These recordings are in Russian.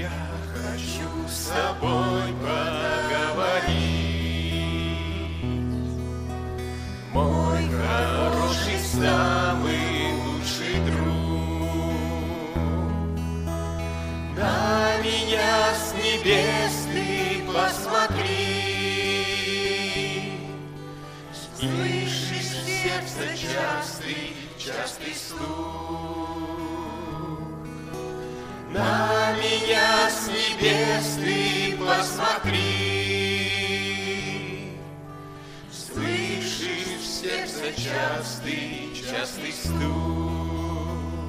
Я хочу с тобой поговорить, мой хороший, самый лучший друг. На меня с небес ты посмотри, слышишь сердце частый стук. На меня с небес ты посмотри, слышишь в сердце частый стук.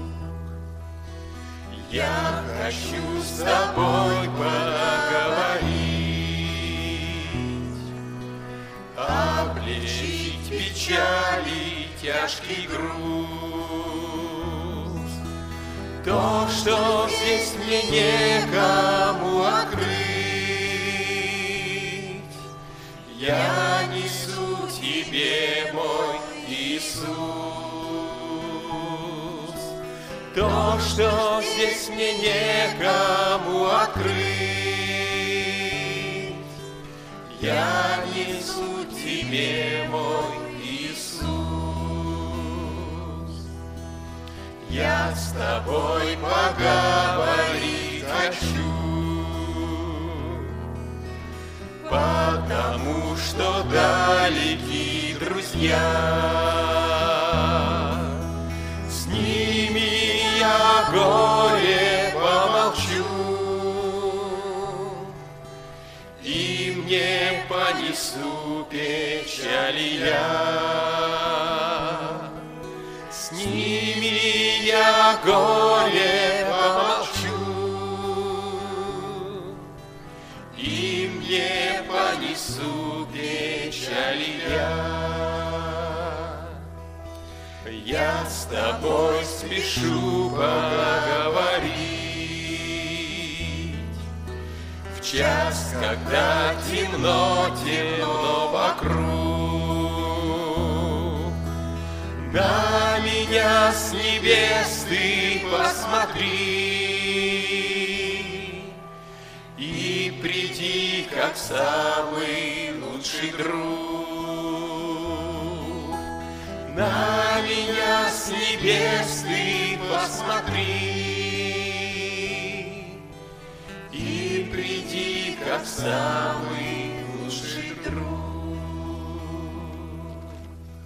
Я хочу с тобой поговорить, облегчить печали, тяжкий груз. То, что здесь мне некому открыть, я несу тебе, мой Иисус. То, что здесь мне некому открыть, я несу тебе, мой Иисус. Я с тобой поговорить хочу, потому что далеки друзья. С ними я горе помолчу, и мне понесу печали я. С ними я горе помолчу, и мне понесу печали я с тобой спешу поговорить в час, когда темно вокруг. На меня с небес ты посмотри и приди, как самый лучший друг. На меня с небес ты посмотри и приди, как самый